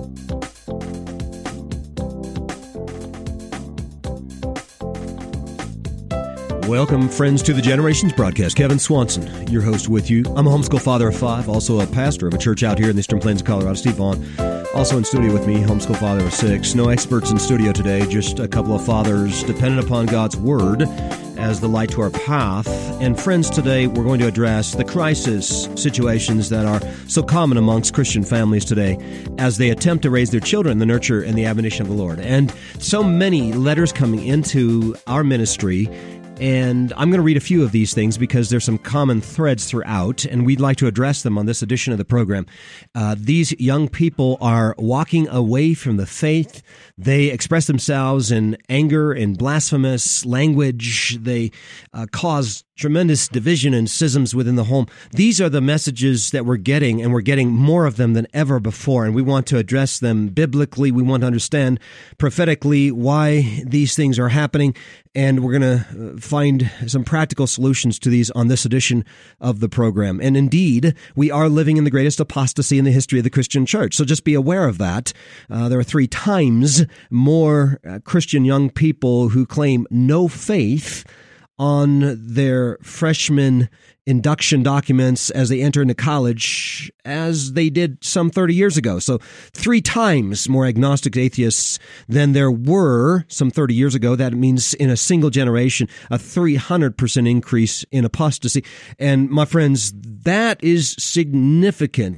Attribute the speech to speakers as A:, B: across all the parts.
A: Welcome, friends, to the Generations broadcast. Kevin Swanson, your host with you. I'm a homeschool father of 5, also a pastor of a church out here in the Eastern Plains of Colorado. Steve Vaughn, also in studio with me, homeschool father of 6. No experts in studio today, just a couple of fathers dependent upon God's Word as the light to our path. And friends, today we're going to address the crisis situations that are so common amongst Christian families today as they attempt to raise their children in the nurture and the admonition of the Lord. And so many letters coming into our ministry. And I'm going to read a few of these things because there's some common threads throughout, and we'd like to address them on this edition of the program. These young people are walking away from the faith. They express themselves in anger and blasphemous language. They cause tremendous division and schisms within the home. These are the messages that we're getting, and we're getting more of them than ever before, and we want to address them biblically. We want to understand prophetically why these things are happening, and we're going to find some practical solutions to these on this edition of the program. And indeed, we are living in the greatest apostasy in the history of the Christian church, so just be aware of that. There are 3 times more Christian young people who claim no faith on their freshman induction documents as they enter into college as they did some 30 years ago. So 3 times more agnostic atheists than there were some 30 years ago. That means in a single generation, a 300% increase in apostasy. And my friends, that is significant.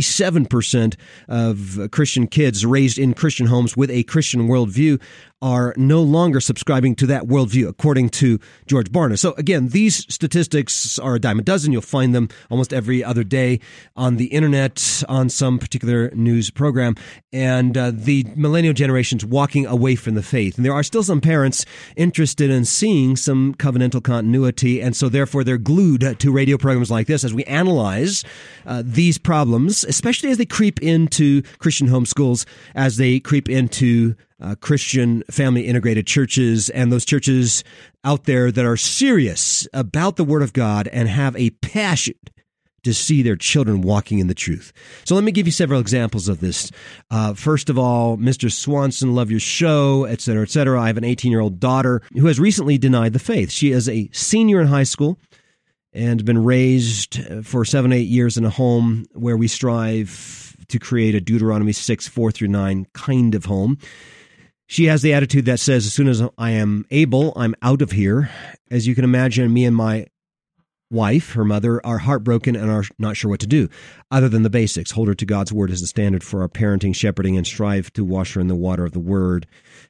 A: 97% of Christian kids raised in Christian homes with a Christian worldview are no longer subscribing to that worldview, according to George Barna. So again, these statistics are a dime a dozen. You'll find them almost every other day on the internet, on some particular news program. And the millennial generation's walking away from the faith. And there are still some parents interested in seeing some covenantal continuity, and so therefore they're glued to radio programs like this as we analyze these problems, especially as they creep into Christian homeschools, as they creep into Christian family integrated churches, and those churches out there that are serious about the Word of God and have a passion to see their children walking in the truth. So let me give you several examples of this. First of all, Mr. Swanson, love your show, et cetera, et cetera. I have an 18-year-old daughter who has recently denied the faith. She is a senior in high school and been raised for 7, 8 years in a home where we strive to create a Deuteronomy 6, 4-9 kind of home. She has the attitude that says, as soon as I am able, I'm out of here. As you can imagine, me and my wife, her mother, are heartbroken and are not sure what to do, other than the basics. Hold her to God's Word as the standard for our parenting, shepherding, and strive to wash her in the water of the Word,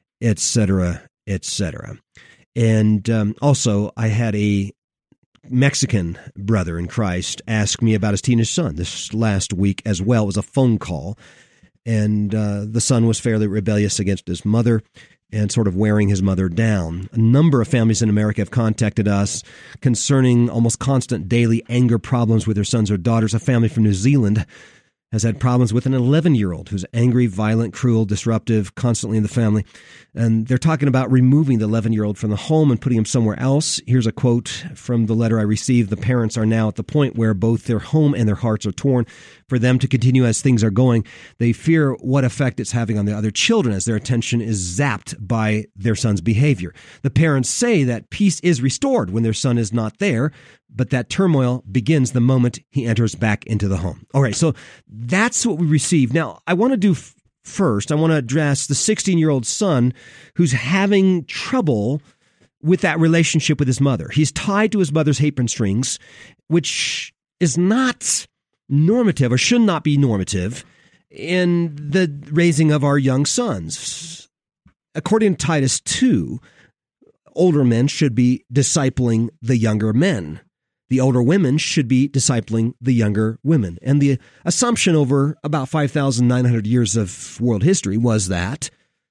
A: etc., etc. And also, I had a Mexican brother in Christ ask me about his teenage son this last week as well. It was a phone call. And the son was fairly rebellious against his mother and sort of wearing his mother down. A number of families in America have contacted us concerning almost constant daily anger problems with their sons or daughters. A family from New Zealand has had problems with an 11-year-old who's angry, violent, cruel, disruptive, constantly in the family. And they're talking about removing the 11-year-old from the home and putting him somewhere else. Here's a quote from the letter I received. The parents are now at the point where both their home and their hearts are torn. For them to continue as things are going, they fear what effect it's having on the other children as their attention is zapped by their son's behavior. The parents say that peace is restored when their son is not there, but that turmoil begins the moment he enters back into the home. All right, so that's what we received. Now, I want to do first, I want to address the 16-year-old son who's having trouble with that relationship with his mother. He's tied to his mother's apron strings, which is not normative or should not be normative in the raising of our young sons. According to Titus 2, older men should be discipling the younger men. The older women should be discipling the younger women. And the assumption over about 5,900 years of world history was that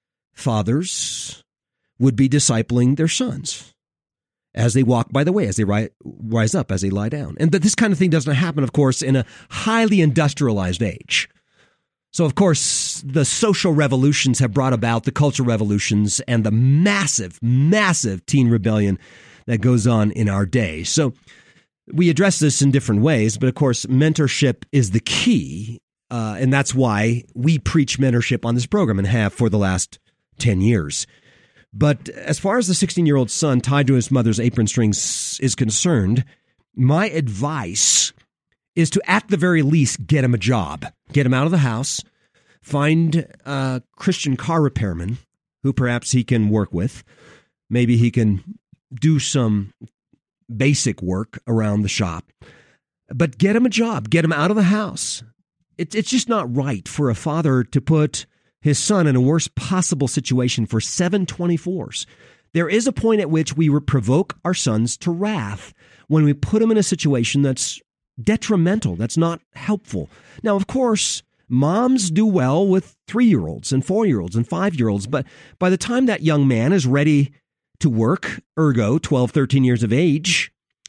A: fathers would be discipling their sons as they walk by the way, as they rise up, as they lie down. And that this kind of thing doesn't happen, of course, in a highly industrialized age. So, of course, the social revolutions have brought about the cultural revolutions and the massive, massive teen rebellion that goes on in our day. So we address this in different ways, but of course, mentorship is the key And that's why we preach mentorship on this program and have for the last 10 years. But as far as the 16-year-old son tied to his mother's apron strings is concerned, my advice is to, at the very least, get him a job. Get him out of the house, find a Christian car repairman who perhaps he can work with. Maybe he can do some basic work around the shop. But get him a job. Get him out of the house. It's just not right for a father to put his son in a worst possible situation for 7/24. There is a point at which we provoke our sons to wrath when we put them in a situation that's detrimental, that's not helpful. Now, of course, moms do well with 3-year-olds and 4-year-olds and 5-year-olds, but by the time that young man is ready to work, ergo 12, 13 years of age,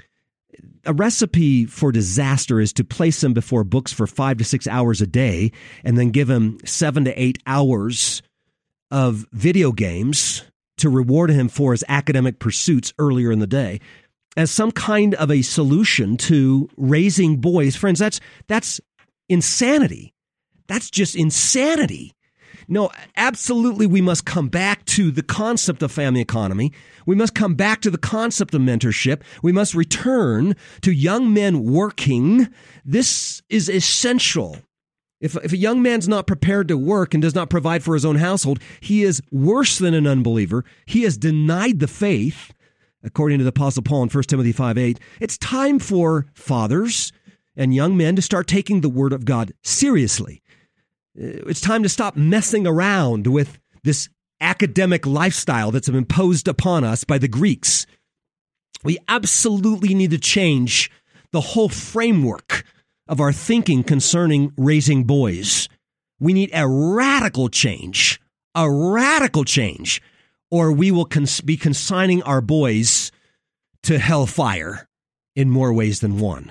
A: a recipe for disaster is to place him before books for 5 to 6 hours a day and then give him 7 to 8 hours of video games to reward him for his academic pursuits earlier in the day as some kind of a solution to raising boys. Friends, that's insanity. That's just insanity. No, absolutely, we must come back to the concept of family economy. We must come back to the concept of mentorship. We must return to young men working. This is essential. If a young man's not prepared to work and does not provide for his own household, he is worse than an unbeliever. He has denied the faith, according to the Apostle Paul in 1 Timothy 5:8. It's time for fathers and young men to start taking the Word of God seriously. It's time to stop messing around with this academic lifestyle that's been imposed upon us by the Greeks. We absolutely need to change the whole framework of our thinking concerning raising boys. We need a radical change, or we will be consigning our boys to hellfire in more ways than one.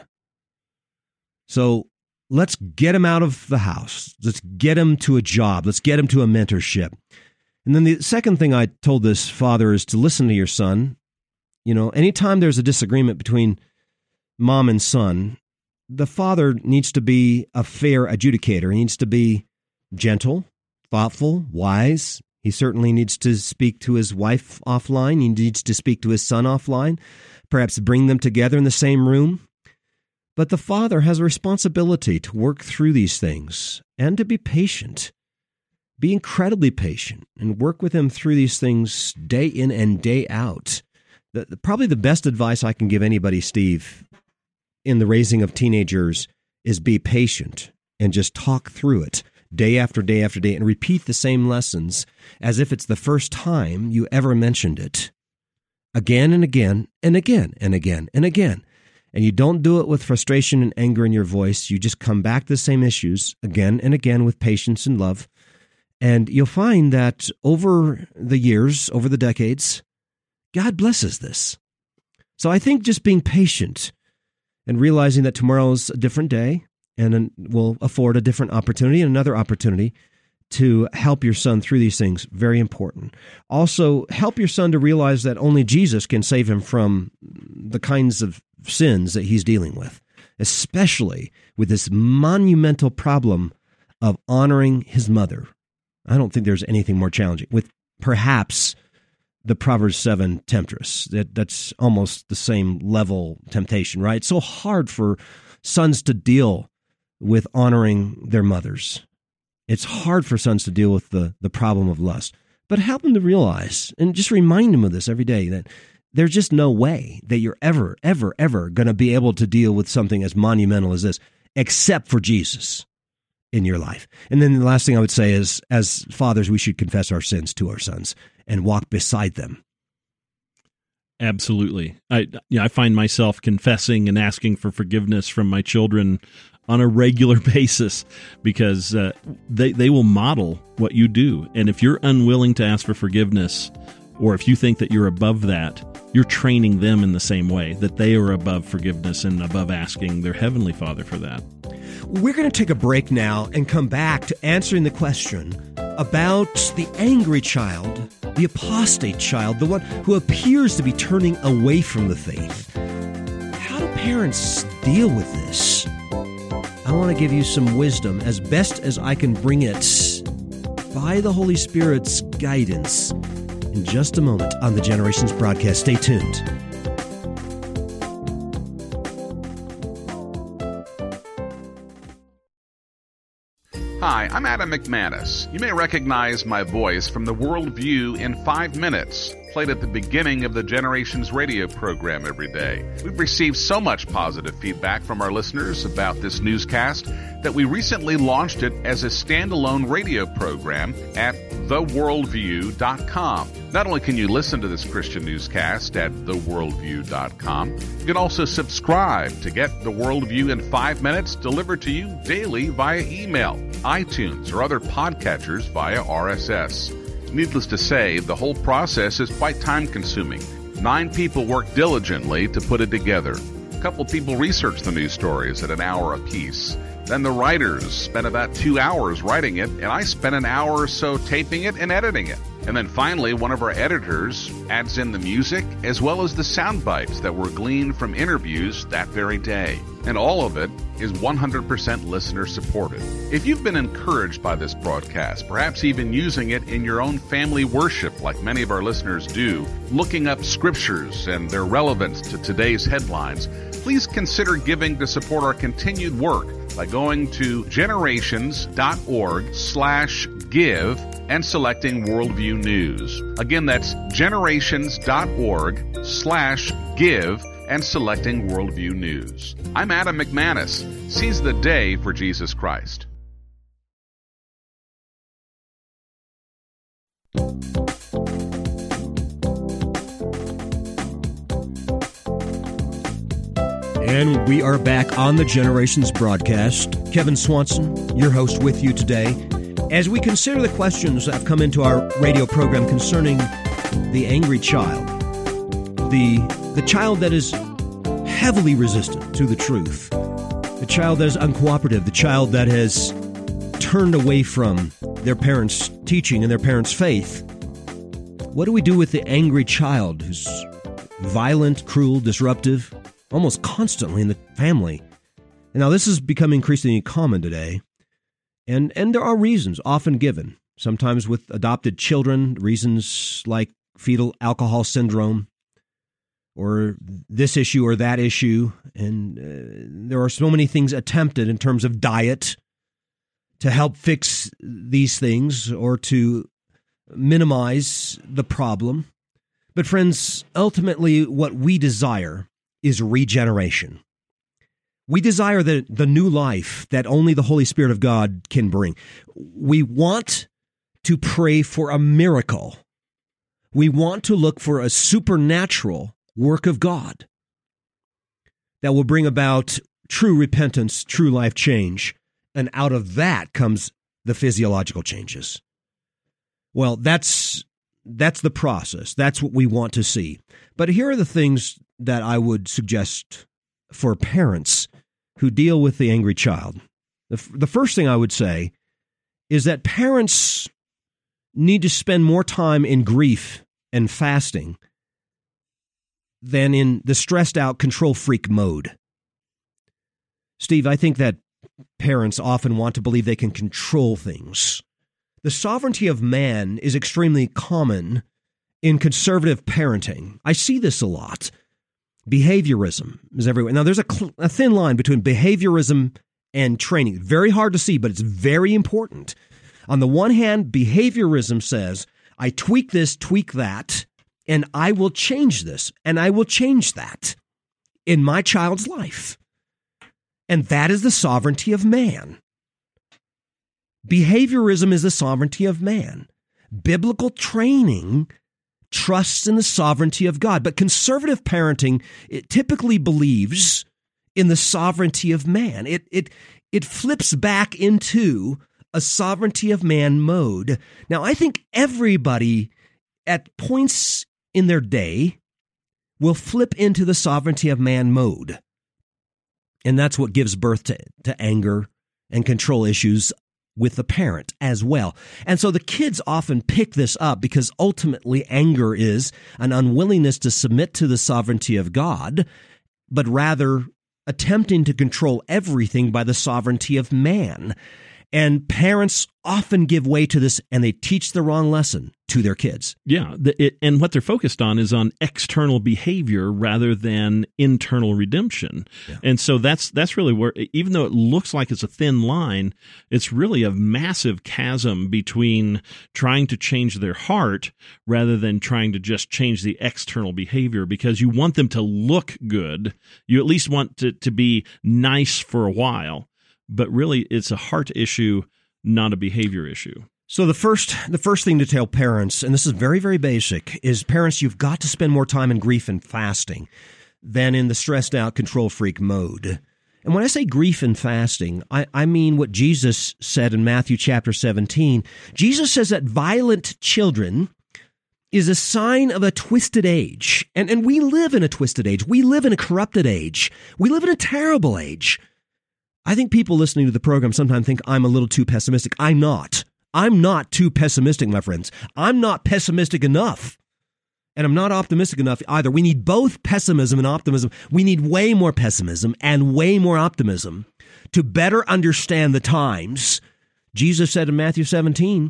A: So let's get him out of the house. Let's get him to a job. Let's get him to a mentorship. And then the second thing I told this father is to listen to your son. You know, anytime there's a disagreement between mom and son, the father needs to be a fair adjudicator. He needs to be gentle, thoughtful, wise. He certainly needs to speak to his wife offline. He needs to speak to his son offline, perhaps bring them together in the same room. But the father has a responsibility to work through these things and to be patient. Be incredibly patient and work with him through these things day in and day out. Probably the best advice I can give anybody, Steve, in the raising of teenagers is be patient and just talk through it day after day after day and repeat the same lessons as if it's the first time you ever mentioned it. Again and again and again and again and again. And you don't do it with frustration and anger in your voice. You just come back to the same issues again and again with patience and love. And you'll find that over the years, over the decades, God blesses this. So I think just being patient and realizing that tomorrow's a different day and will afford a different opportunity and another opportunity to help your son through these things, very important. Also, help your son to realize that only Jesus can save him from the kinds of sins that he's dealing with, especially with this monumental problem of honoring his mother. I don't think there's anything more challenging, with perhaps the Proverbs 7 temptress. That's almost the same level temptation, right? It's so hard for sons to deal with honoring their mothers. It's hard for sons to deal with the problem of lust. But help them to realize, and just remind them of this every day, that there's just no way that you're ever going to be able to deal with something as monumental as this, except for Jesus in your life. And then the last thing I would say is, as fathers, we should confess our sins to our sons and walk beside them.
B: Absolutely. I find myself confessing and asking for forgiveness from my children on a regular basis because they will model what you do. And if you're unwilling to ask for forgiveness, or if you think that you're above that, you're training them in the same way, that they are above forgiveness and above asking their Heavenly Father for that.
A: We're going to take a break now and come back to answering the question about the angry child, the apostate child, the one who appears to be turning away from the faith. How do parents deal with this? I want to give you some wisdom as best as I can bring it by the Holy Spirit's guidance in just a moment on the Generations broadcast. Stay tuned.
C: Hi, I'm Adam McManus. You may recognize my voice from the Worldview in 5 Minutes, played at the beginning of the Generations radio program every day. We've received so much positive feedback from our listeners about this newscast that we recently launched it as a standalone radio program at theworldview.com. Not only can you listen to this Christian newscast at theworldview.com, you can also subscribe to get the Worldview in 5 Minutes delivered to you daily via email, iTunes, or other podcatchers via RSS. Needless to say, the whole process is quite time-consuming. 9 people work diligently to put it together. A couple people research the news stories at an hour apiece. Then the writers spent about 2 hours writing it, and I spent an hour or so taping it and editing it. And then finally, one of our editors adds in the music as well as the sound bites that were gleaned from interviews that very day. And all of it is 100% listener supported. If you've been encouraged by this broadcast, perhaps even using it in your own family worship like many of our listeners do, looking up scriptures and their relevance to today's headlines, please consider giving to support our continued work by going to generations.org/give and selecting Worldview News. Again, that's generations.org/give and selecting Worldview News. I'm Adam McManus. Seize the day for Jesus Christ.
A: And we are back on the Generations broadcast. Kevin Swanson, your host, with you today, as we consider the questions that have come into our radio program concerning the angry child, the child that is heavily resistant to the truth, the child that is uncooperative, the child that has turned away from their parents' teaching and their parents' faith. What do we do with the angry child who's violent, cruel, disruptive, almost constantly in the family? And now this is becoming increasingly common today, and there are reasons often given, sometimes with adopted children, reasons like fetal alcohol syndrome, or this issue or that issue, and there are so many things attempted in terms of diet to help fix these things or to minimize the problem. But friends, ultimately what we desire is regeneration. We desire the new life that only the Holy Spirit of God can bring. We want to pray for a miracle. We want to look for a supernatural work of God that will bring about true repentance, true life change, and out of that comes the physiological changes. Well, that's the process. That's what we want to see. But here are the things that I would suggest for parents who deal with the angry child. The first thing I would say is that parents need to spend more time in grief and fasting than in the stressed out control freak mode. Steve, I think that parents often want to believe they can control things. The sovereignty of man is extremely common in conservative parenting. I see this a lot. Behaviorism is everywhere. Now, there's a thin line between behaviorism and training. Very hard to see, but it's very important. On the one hand, behaviorism says, I tweak this, tweak that, and I will change this, and I will change that in my child's life. And that is the sovereignty of man. Behaviorism is the sovereignty of man. Biblical training trusts in the sovereignty of God. But conservative parenting, it typically believes in the sovereignty of man. It flips back into a sovereignty of man mode. Now, I think everybody at points in their day will flip into the sovereignty of man mode. And that's what gives birth to anger and control issues with the parent as well. And so the kids often pick this up because ultimately anger is an unwillingness to submit to the sovereignty of God, but rather attempting to control everything by the sovereignty of man. And parents often give way to this, and they teach the wrong lesson to their kids.
B: Yeah, and what they're focused on is on external behavior rather than internal redemption. Yeah. And so that's really where, even though it looks like it's a thin line, it's really a massive chasm between trying to change their heart rather than trying to just change the external behavior, because you want them to look good. You at least want to be nice for a while. But really, it's a heart issue, not a behavior issue.
A: So the first thing to tell parents, and this is very, very basic, is parents, you've got to spend more time in grief and fasting than in the stressed out control freak mode. And when I say grief and fasting, I mean what Jesus said in Matthew chapter 17. Jesus says that violent children is a sign of a twisted age. And we live in a twisted age. We live in a corrupted age. We live in a terrible age. I think people listening to the program sometimes think I'm a little too pessimistic. I'm not. I'm not too pessimistic, my friends. I'm not pessimistic enough. And I'm not optimistic enough either. We need both pessimism and optimism. We need way more pessimism and way more optimism to better understand the times. Jesus said in Matthew 17,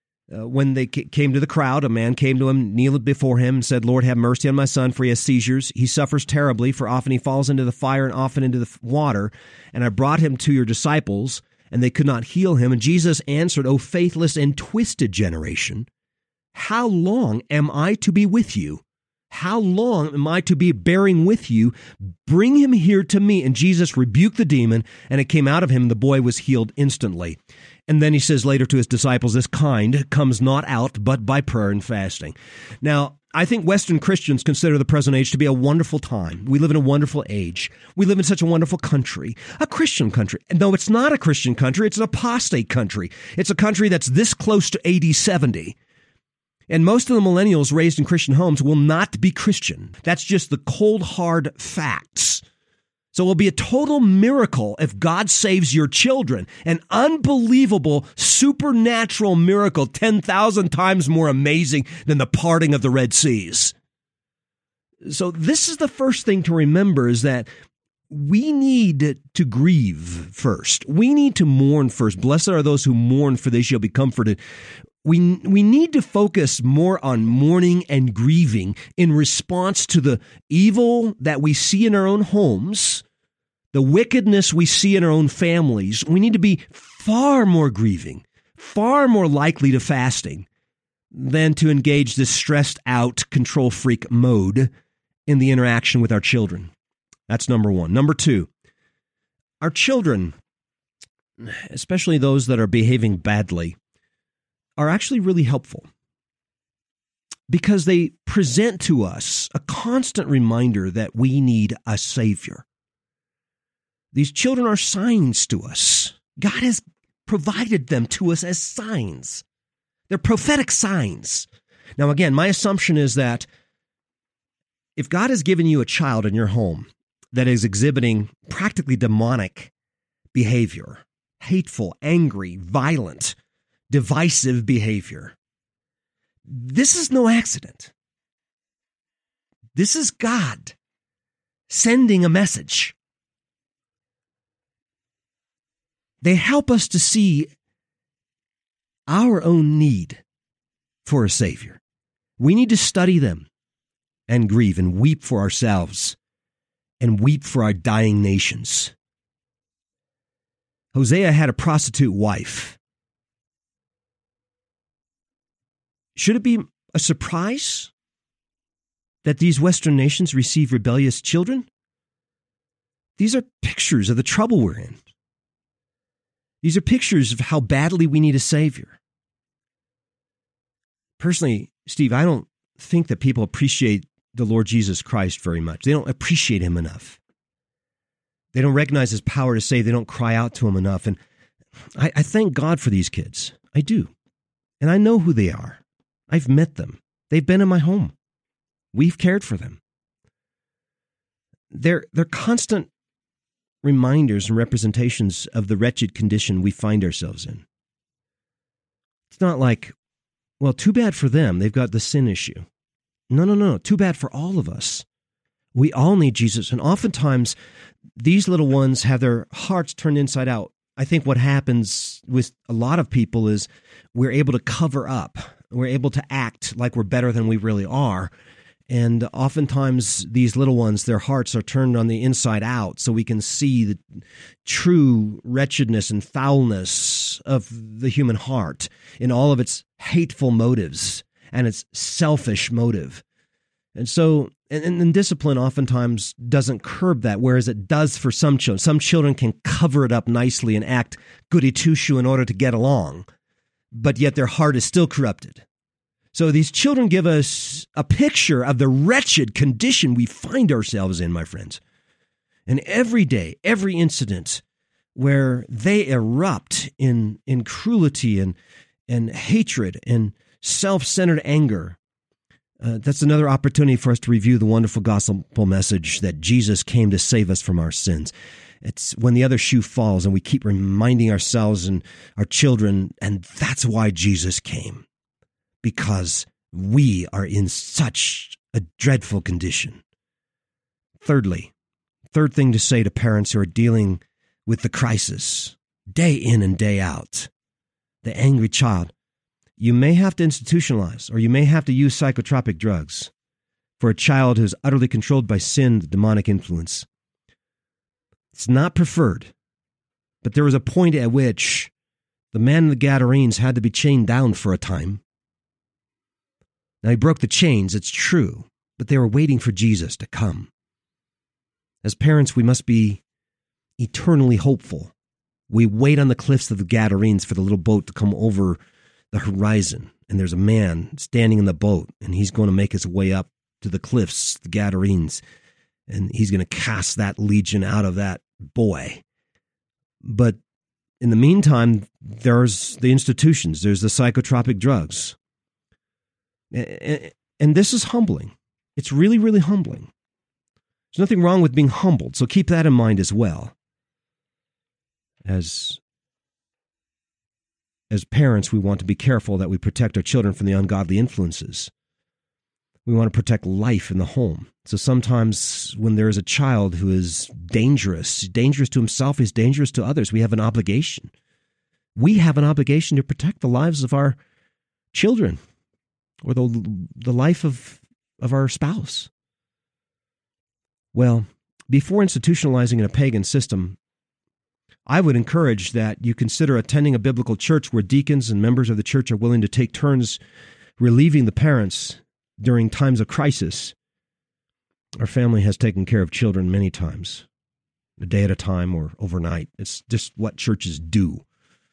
A: when they came to the crowd, a man came to him, kneeled before him, and said, "Lord, have mercy on my son, for he has seizures. He suffers terribly, for often he falls into the fire and often into the water. And I brought him to your disciples, and they could not heal him." And Jesus answered, "O faithless and twisted generation, how long am I to be with you? How long am I to be bearing with you? Bring him here to me." And Jesus rebuked the demon, and it came out of him, and the boy was healed instantly. And then he says later to his disciples, "This kind comes not out but by prayer and fasting." Now, I think Western Christians consider the present age to be a wonderful time. We live in a wonderful age. We live in such a wonderful country, a Christian country. And no, it's not a Christian country. It's an apostate country. It's a country that's this close to AD 70. And most of the millennials raised in Christian homes will not be Christian. That's just the cold, hard facts. So it will be a total miracle if God saves your children. An unbelievable, supernatural miracle, 10,000 times more amazing than the parting of the Red Seas. So this is the first thing to remember, is that we need to grieve first. We need to mourn first. Blessed are those who mourn, for they shall be comforted. We need to focus more on mourning and grieving in response to the evil that we see in our own homes, the wickedness we see in our own families. We need to be far more grieving, far more likely to fasting than to engage this stressed out control freak mode in the interaction with our children. That's number one. Number two, our children, especially those that are behaving badly, are actually really helpful because they present to us a constant reminder that we need a Savior. These children are signs to us. God has provided them to us as signs. They're prophetic signs. Now, again, my assumption is that if God has given you a child in your home that is exhibiting practically demonic behavior, hateful, angry, violent, divisive behavior, this is no accident. This is God sending a message. They help us to see our own need for a Savior. We need to study them and grieve and weep for ourselves and weep for our dying nations. Hosea had a prostitute wife. Should it be a surprise that these Western nations receive rebellious children? These are pictures of the trouble we're in. These are pictures of how badly we need a Savior. Personally, Steve, I don't think that people appreciate the Lord Jesus Christ very much. They don't appreciate him enough. They don't recognize his power to save. They don't cry out to him enough. And I thank God for these kids. I do. And I know who they are. I've met them. They've been in my home. We've cared for them. They're constant reminders and representations of the wretched condition we find ourselves in. It's not like, well, too bad for them. They've got the sin issue. No. Too bad for all of us. We all need Jesus, and oftentimes these little ones have their hearts turned inside out. I think what happens with a lot of people is we're able to cover up. We're able to act like we're better than we really are. And oftentimes these little ones, their hearts are turned on the inside out so we can see the true wretchedness and foulness of the human heart in all of its hateful motives and its selfish motive. And so, and discipline oftentimes doesn't curb that, whereas it does for some children. Some children can cover it up nicely and act goody two-shoe in order to get along, but yet their heart is still corrupted. So these children give us a picture of the wretched condition we find ourselves in, my friends. And every day, every incident where they erupt in cruelty and hatred and self-centered anger, that's another opportunity for us to review the wonderful gospel message that Jesus came to save us from our sins. It's when the other shoe falls and we keep reminding ourselves and our children, and that's why Jesus came. Because we are in such a dreadful condition. Third thing to say to parents who are dealing with the crisis, day in and day out, the angry child, you may have to institutionalize or you may have to use psychotropic drugs for a child who's utterly controlled by sin, the demonic influence. It's not preferred, but there was a point at which the man of the Gadarenes had to be chained down for a time. Now, he broke the chains, it's true, but they were waiting for Jesus to come. As parents, we must be eternally hopeful. We wait on the cliffs of the Gadarenes for the little boat to come over the horizon, and there's a man standing in the boat, and he's going to make his way up to the cliffs, the Gadarenes, and he's going to cast that legion out of that boy. But in the meantime, there's the institutions, there's the psychotropic drugs. And this is humbling. It's really, really humbling. There's nothing wrong with being humbled, so keep that in mind as well. As parents, we want to be careful that we protect our children from the ungodly influences. We want to protect life in the home. So sometimes when there is a child who is dangerous to himself, he's dangerous to others, we have an obligation. We have an obligation to protect the lives of our children or the life of our spouse. Well, before institutionalizing in a pagan system, I would encourage that you consider attending a biblical church where deacons and members of the church are willing to take turns relieving the parents during times of crisis. Our family has taken care of children many times, a day at a time or overnight. It's just what churches do.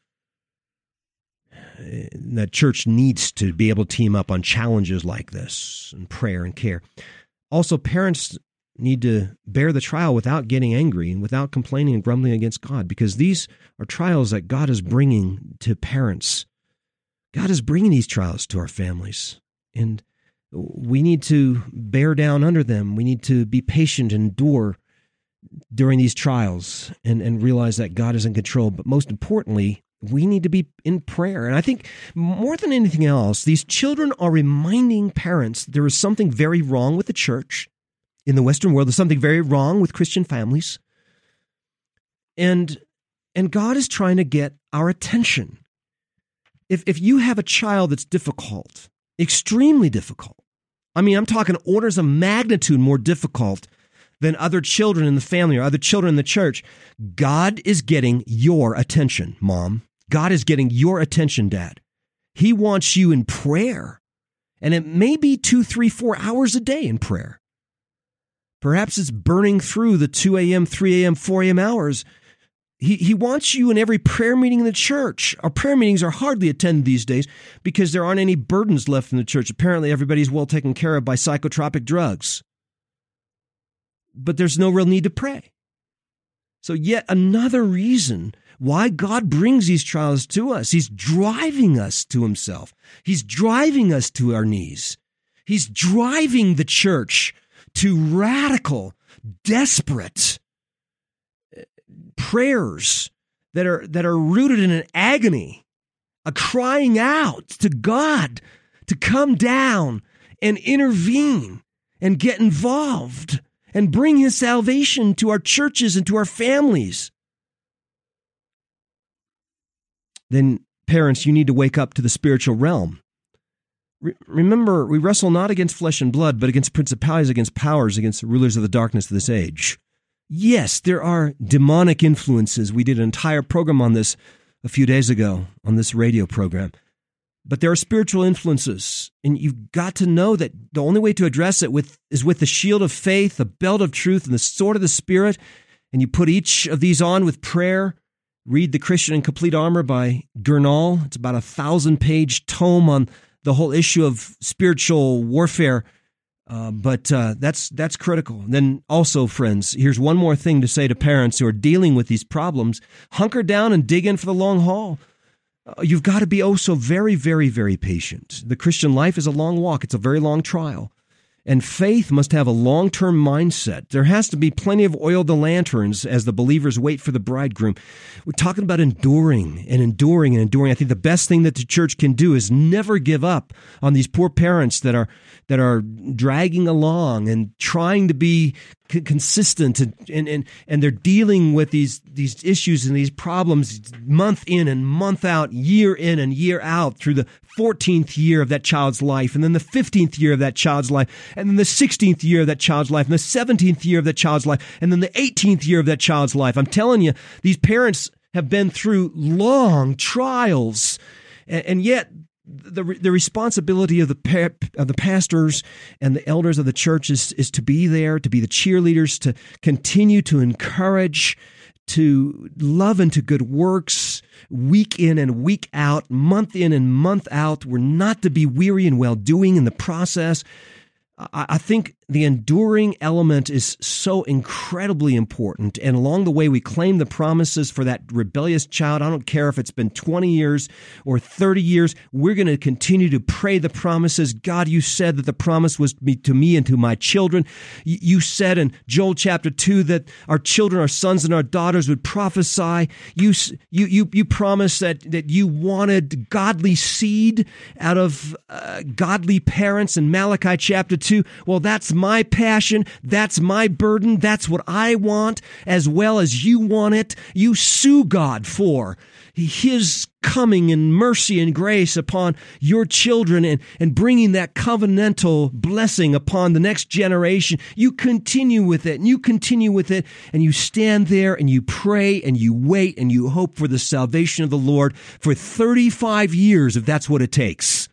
A: That church needs to be able to team up on challenges like this and prayer and care. Also, parents need to bear the trial without getting angry and without complaining and grumbling against God, because these are trials that God is bringing to parents. God is bringing these trials to our families, and we need to bear down under them. We need to be patient and endure during these trials and realize that God is in control. But most importantly, we need to be in prayer. And I think more than anything else, these children are reminding parents there is something very wrong with the church in the Western world. There's something very wrong with Christian families. And God is trying to get our attention. If you have a child that's difficult, extremely difficult, I mean, I'm talking orders of magnitude more difficult than other children in the family or other children in the church, God is getting your attention, Mom. God is getting your attention, Dad. He wants you in prayer. And it may be 2, 3, 4 hours a day in prayer. Perhaps it's burning through the 2 a.m., 3 a.m., 4 a.m. hours. He wants you in every prayer meeting in the church. Our prayer meetings are hardly attended these days because there aren't any burdens left in the church. Apparently, everybody's well taken care of by psychotropic drugs. But there's no real need to pray. So yet another reason why God brings these trials to us. He's driving us to himself. He's driving us to our knees. He's driving the church to radical, desperate prayers that are rooted in an agony, a crying out to God to come down and intervene and get involved and bring his salvation to our churches and to our families. Then, parents, you need to wake up to the spiritual realm. Remember, we wrestle not against flesh and blood, but against principalities, against powers, against the rulers of the darkness of this age. Yes, there are demonic influences. We did an entire program on this a few days ago on this radio program. But there are spiritual influences, and you've got to know that the only way to address it is with the shield of faith, the belt of truth, and the sword of the Spirit, and you put each of these on with prayer. Read The Christian in Complete Armor by Gurnall. It's about a 1,000-page tome on the whole issue of spiritual warfare, but that's critical. And then also, friends, here's one more thing to say to parents who are dealing with these problems. Hunker down and dig in for the long haul. You've got to be oh so very, very, very patient. The Christian life is a long walk. It's a very long trial. And faith must have a long-term mindset. There has to be plenty of oil to lanterns as the believers wait for the bridegroom. We're talking about enduring and enduring and enduring. I think the best thing that the church can do is never give up on these poor parents that are dragging along and trying to be consistent, and they're dealing with these issues and these problems month in and month out, year in and year out, through the 14th year of that child's life, and then the 15th year of that child's life, and then the 16th year of that child's life, and the 17th year of that child's life, and then the 18th year of that child's life. I'm telling you, these parents have been through long trials, and yet the responsibility of the pastors and the elders of the church is to be there, to be the cheerleaders, to continue to encourage, to love into good works, week in and week out, month in and month out. We're not to be weary in well-doing in the process. I think the enduring element is so incredibly important. And along the way, we claim the promises for that rebellious child. I don't care if it's been 20 years or 30 years. We're going to continue to pray the promises. God, you said that the promise was to me and to my children. You said in Joel chapter 2 that our children, our sons and our daughters would prophesy. You promised that you wanted godly seed out of godly parents in Malachi chapter 2. Well, that's my passion. That's my burden. That's what I want as well as you want it. You sue God for his coming in mercy and grace upon your children and bringing that covenantal blessing upon the next generation. You continue with it and you continue with it and you stand there and you pray and you wait and you hope for the salvation of the Lord for 35 years if that's what it takes.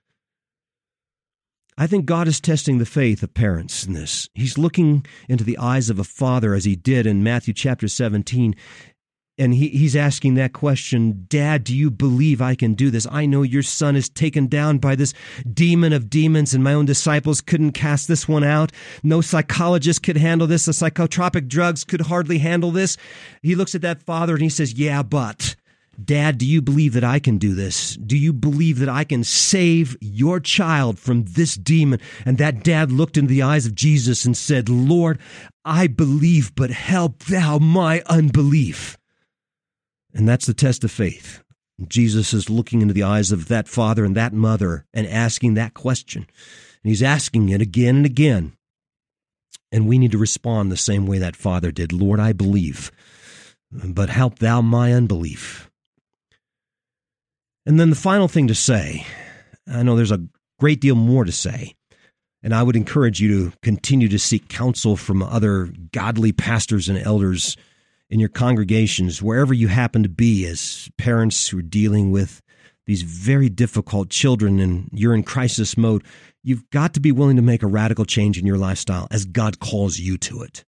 A: I think God is testing the faith of parents in this. He's looking into the eyes of a father as he did in Matthew chapter 17. And he's asking that question, Dad, do you believe I can do this? I know your son is taken down by this demon of demons, and my own disciples couldn't cast this one out. No psychologist could handle this. The psychotropic drugs could hardly handle this. He looks at that father and he says, yeah, but Dad, do you believe that I can do this? Do you believe that I can save your child from this demon? And that dad looked into the eyes of Jesus and said, Lord, I believe, but help thou my unbelief. And that's the test of faith. Jesus is looking into the eyes of that father and that mother and asking that question. And he's asking it again and again. And we need to respond the same way that father did. Lord, I believe, but help thou my unbelief. And then the final thing to say, I know there's a great deal more to say, and I would encourage you to continue to seek counsel from other godly pastors and elders in your congregations, wherever you happen to be as parents who are dealing with these very difficult children and you're in crisis mode. You've got to be willing to make a radical change in your lifestyle as God calls you to it.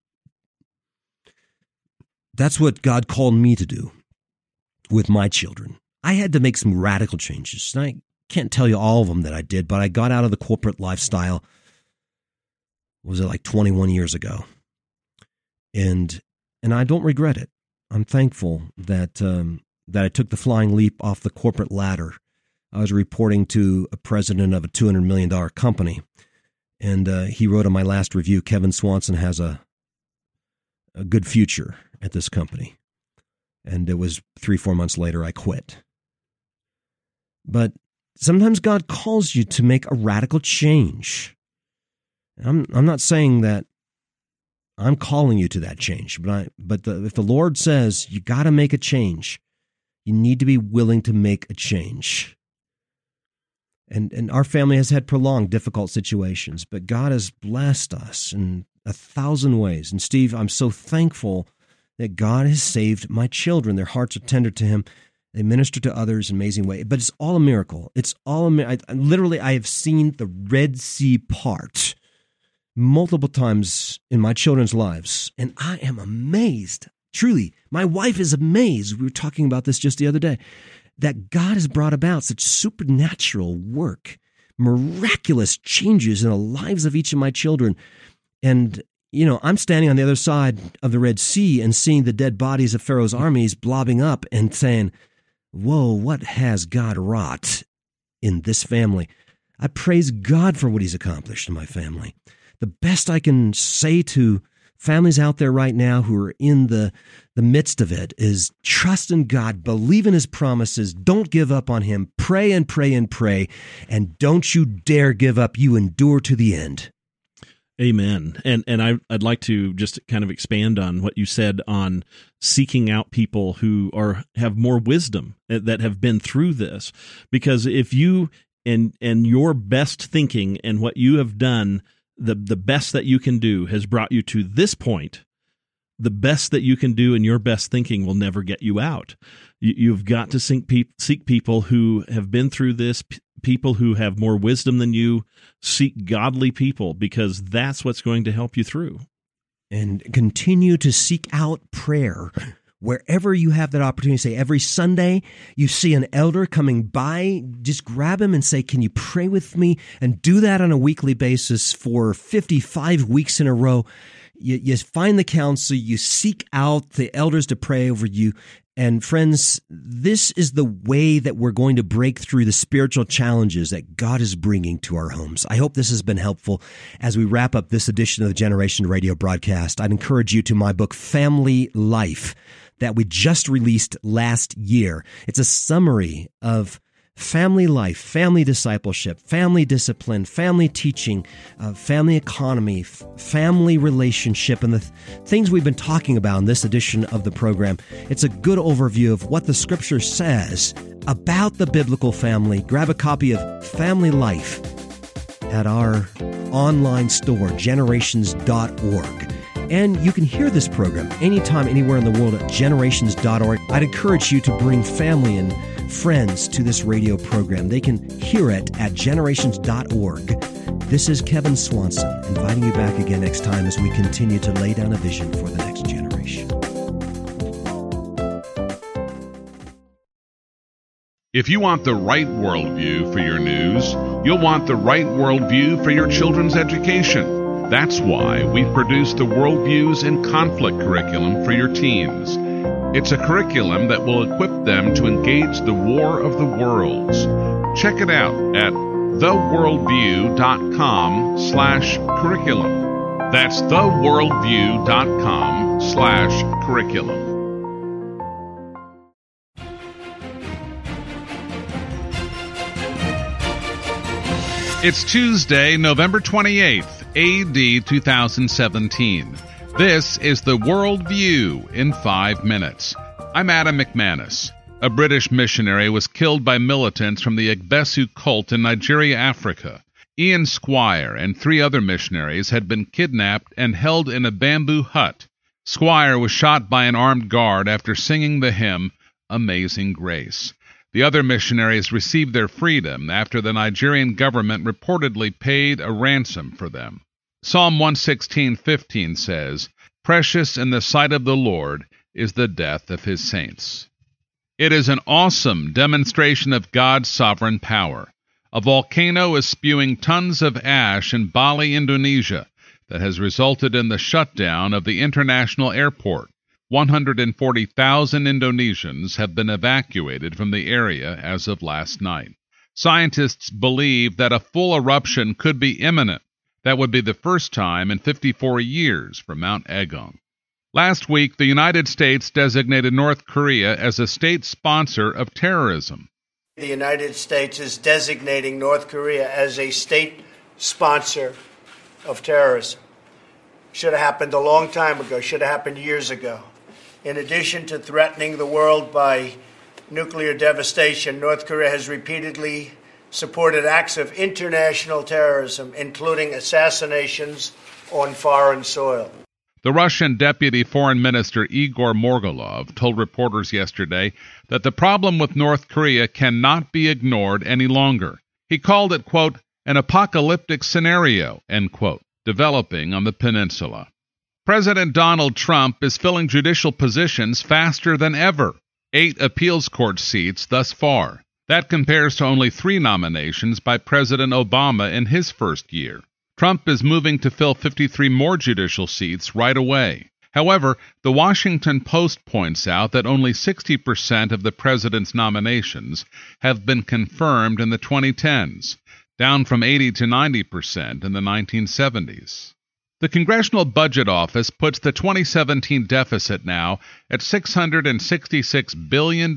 A: That's what God called me to do with my children. I had to make some radical changes. And I can't tell you all of them that I did, but I got out of the corporate lifestyle, was it like 21 years ago? And I don't regret it. I'm thankful that I took the flying leap off the corporate ladder. I was reporting to a president of a $200 million company, and he wrote on my last review, Kevin Swanson has a good future at this company. And it was 3-4 months later I quit. But sometimes God calls you to make a radical change. I'm not saying that I'm calling you to that change. But if the Lord says you got to make a change, you need to be willing to make a change. And our family has had prolonged difficult situations, but God has blessed us in 1,000 ways. And Steve, I'm so thankful that God has saved my children. Their hearts are tender to Him. They minister to others in an amazing way. But it's all a miracle. It's all literally, I have seen the Red Sea part multiple times in my children's lives, and I am amazed. Truly, my wife is amazed. We were talking about this just the other day, that God has brought about such supernatural work, miraculous changes in the lives of each of my children. And, I'm standing on the other side of the Red Sea and seeing the dead bodies of Pharaoh's armies blobbing up and saying, whoa, what has God wrought in this family? I praise God for what He's accomplished in my family. The best I can say to families out there right now who are in the midst of it is trust in God, believe in His promises, don't give up on Him, pray and pray and pray, and don't you dare give up. You endure to the end.
B: Amen. And I'd like to just kind of expand on what you said on seeking out people who have more wisdom, that have been through this. Because if you and your best thinking and what you have done, the best that you can do has brought you to this point, the best that you can do and your best thinking will never get you out. You've got to seek people who have been through this, people who have more wisdom than you. Seek godly people, because that's what's going to help you through.
A: And continue to seek out prayer. Wherever you have that opportunity, say every Sunday you see an elder coming by, just grab him and say, can you pray with me? And do that on a weekly basis for 55 weeks in a row. You find the counsel, you seek out the elders to pray over you. And friends, this is the way that we're going to break through the spiritual challenges that God is bringing to our homes. I hope this has been helpful as we wrap up this edition of the Generation Radio broadcast. I'd encourage you to my book, Family Life, that we just released last year. It's a summary of family life, family discipleship, family discipline, family teaching, family economy, family relationship, and the things we've been talking about in this edition of the program. It's a good overview of what the Scripture says about the biblical family. Grab a copy of Family Life at our online store, generations.org. And you can hear this program anytime, anywhere in the world at generations.org. I'd encourage you to bring family and friends to this radio program. They can hear it at generations.org. This is Kevin Swanson, inviting you back again next time as we continue to lay down a vision for the next generation.
C: If you want the right worldview for your news, you'll want the right worldview for your children's education. That's why we produce the Worldviews in Conflict curriculum for your teens. It's a curriculum that will equip them to engage the war of the worlds. Check it out at theworldview.com/curriculum. That's theworldview.com/curriculum. It's Tuesday, November 28th, A.D. 2017. This is the Worldview in 5 minutes. I'm Adam McManus. A British missionary was killed by militants from the Egbesu cult in Nigeria, Africa. Ian Squire and 3 other missionaries had been kidnapped and held in a bamboo hut. Squire was shot by an armed guard after singing the hymn, Amazing Grace. The other missionaries received their freedom after the Nigerian government reportedly paid a ransom for them. Psalm 116:15 says, "Precious in the sight of the Lord is the death of his saints." It is an awesome demonstration of God's sovereign power. A volcano is spewing tons of ash in Bali, Indonesia, that has resulted in the shutdown of the international airport. 140,000 Indonesians have been evacuated from the area as of last night. Scientists believe that a full eruption could be imminent. That would be the first time in 54 years for Mount Agung. Last week, the United States designated North Korea as a state sponsor of terrorism.
D: The United States is designating North Korea as a state sponsor of terrorism. Should have happened a long time ago, should have happened years ago. In addition to threatening the world by nuclear devastation, North Korea has repeatedly supported acts of international terrorism, including assassinations on foreign soil.
C: The Russian Deputy Foreign Minister Igor Morgulov told reporters yesterday that the problem with North Korea cannot be ignored any longer. He called it, quote, an apocalyptic scenario, end quote, developing on the peninsula. President Donald Trump is filling judicial positions faster than ever, 8 appeals court seats thus far. That compares to only 3 nominations by President Obama in his first year. Trump is moving to fill 53 more judicial seats right away. However, the Washington Post points out that only 60% of the president's nominations have been confirmed in the 2010s, down from 80 to 90% in the 1970s. The Congressional Budget Office puts the 2017 deficit now at $666 billion,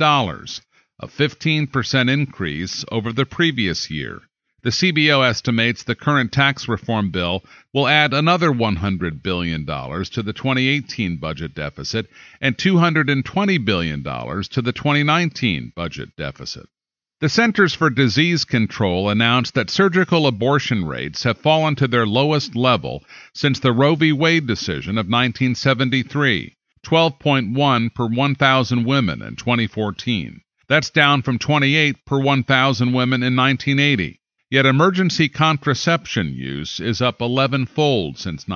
C: a 15% increase over the previous year. The CBO estimates the current tax reform bill will add another $100 billion to the 2018 budget deficit and $220 billion to the 2019 budget deficit. The Centers for Disease Control announced that surgical abortion rates have fallen to their lowest level since the Roe v. Wade decision of 1973, 12.1 per 1,000 women in 2014. That's down from 28 per 1,000 women in 1980. Yet emergency contraception use is up 11-fold since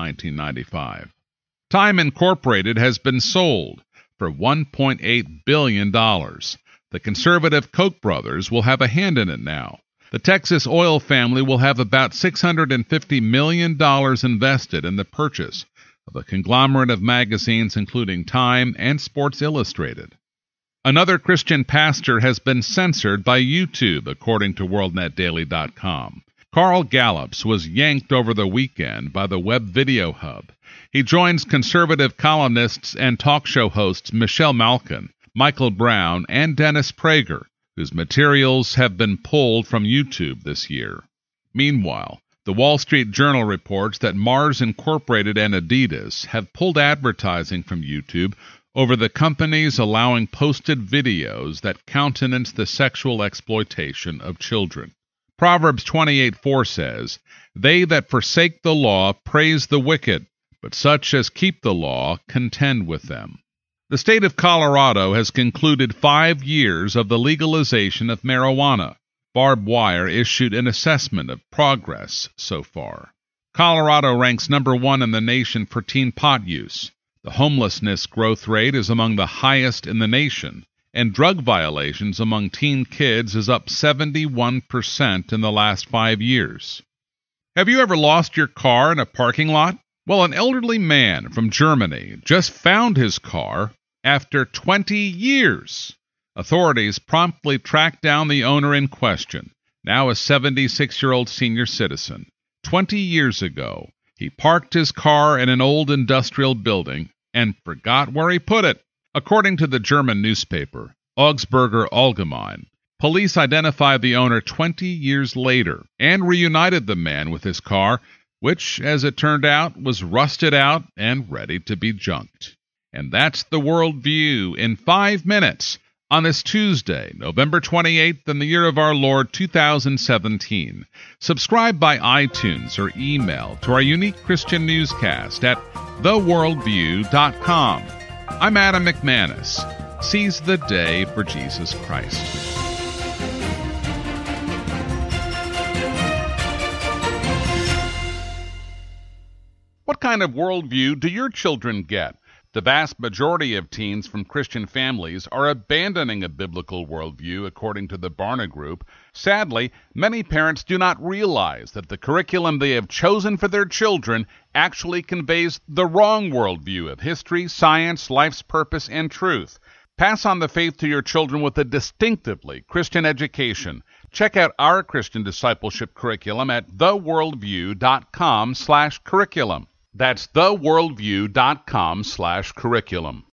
C: 1995. Time Incorporated has been sold for $1.8 billion. The conservative Koch brothers will have a hand in it now. The Texas oil family will have about $650 million invested in the purchase of a conglomerate of magazines including Time and Sports Illustrated. Another Christian pastor has been censored by YouTube, according to WorldNetDaily.com. Carl Gallups was yanked over the weekend by the Web Video Hub. He joins conservative columnists and talk show hosts Michelle Malkin, Michael Brown, and Dennis Prager, whose materials have been pulled from YouTube this year. Meanwhile, the Wall Street Journal reports that Mars Incorporated and Adidas have pulled advertising from YouTube over the companies allowing posted videos that countenance the sexual exploitation of children. Proverbs 28:4 says, "They that forsake the law praise the wicked, but such as keep the law contend with them." The state of Colorado has concluded 5 years of the legalization of marijuana. Barbed Wire issued an assessment of progress so far. Colorado ranks number 1 in the nation for teen pot use. The homelessness growth rate is among the highest in the nation, and drug violations among teen kids is up 71% in the last 5 years. Have you ever lost your car in a parking lot? Well, an elderly man from Germany just found his car after 20 years. Authorities promptly tracked down the owner in question, now a 76-year-old senior citizen. 20 years ago, he parked his car in an old industrial building and forgot where he put it. According to the German newspaper, Augsburger Allgemein, police identified the owner 20 years later and reunited the man with his car, which, as it turned out, was rusted out and ready to be junked. And that's the Worldview in 5 minutes on this Tuesday, November 28th, in the year of our Lord 2017. Subscribe by iTunes or email to our unique Christian newscast at theworldview.com. I'm Adam McManus. Seize the day for Jesus Christ. What kind of worldview do your children get? The vast majority of teens from Christian families are abandoning a biblical worldview, according to the Barna Group. Sadly, many parents do not realize that the curriculum they have chosen for their children actually conveys the wrong worldview of history, science, life's purpose, and truth. Pass on the faith to your children with a distinctively Christian education. Check out our Christian discipleship curriculum at theworldview.com/curriculum. That's theworldview.com/curriculum.